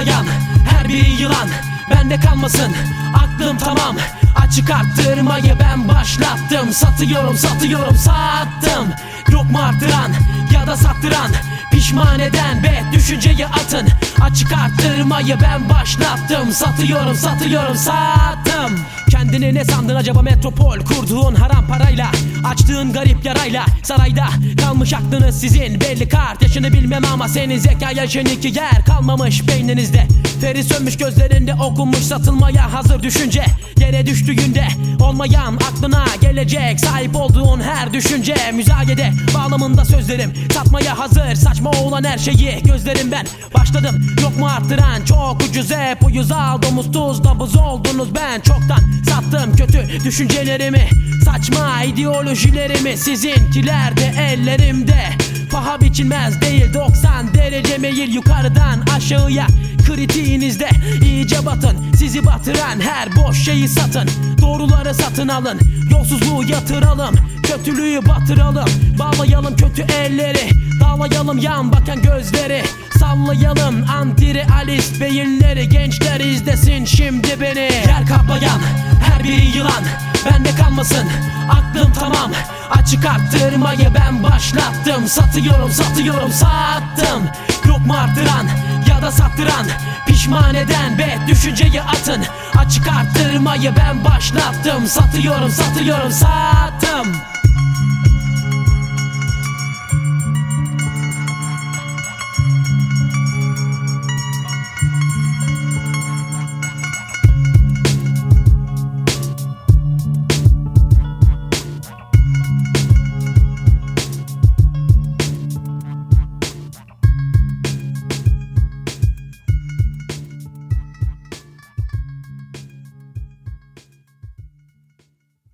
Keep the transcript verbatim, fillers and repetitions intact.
kaplayan her biri yılan, bende kalmasın aklım tamam. Açık arttırmayı ben başlattım. Satıyorum satıyorum sattım. Yok mu arttıran ya da sattıran, pişman eden be düşünceyi atın. Açık arttırmayı ben başlattım. Satıyorum satıyorum sattım. Kendini ne sandın acaba, metropol kurduğun haram parayla, açtığın garip yarayla. Sarayda kalmış aklınız sizin, belli kart yaşını bilmem ama senin zeka yaşın iki yer kalmamış beyninizde. Feri sönmüş gözlerinde okunmuş satılmaya hazır düşünce. Yere düştüğünde olmayan aklına gelecek sahip olduğun her düşünce. Müzayede bağlamında sözlerim satmaya hazır, saçma olan her şeyi gözlerim ben başladım. Yok mu arttıran, çok ucuz hep uyuz aldığımız tuzla buz oldunuz. Ben çoktan sattım kötü düşüncelerimi, saçma ideolojilerimi. Sizinkiler de ellerimde, paha biçilmez değil doksan derece meyil yukarıdan aşağıya. Kritiğinizde iyice batın, sizi batıran her boş şeyi satın. Doğruları satın alın, yolsuzluğu yatıralım, kötülüğü batıralım. Bağlayalım kötü elleri, dağlayalım yan bakan gözleri. Sallayalım anti-realist beyinleri, gençler izlesin şimdi beni. Yer kaplayan her biri yılan, bende kalmasın aklım tamam. Açık arttırmayı ben başlattım. Satıyorum satıyorum sattım. Yok mu arttıran ya da sattıran, pişman eden be düşünceyi atın. Açık arttırmayı ben başlattım. Satıyorum satıyorum sattım.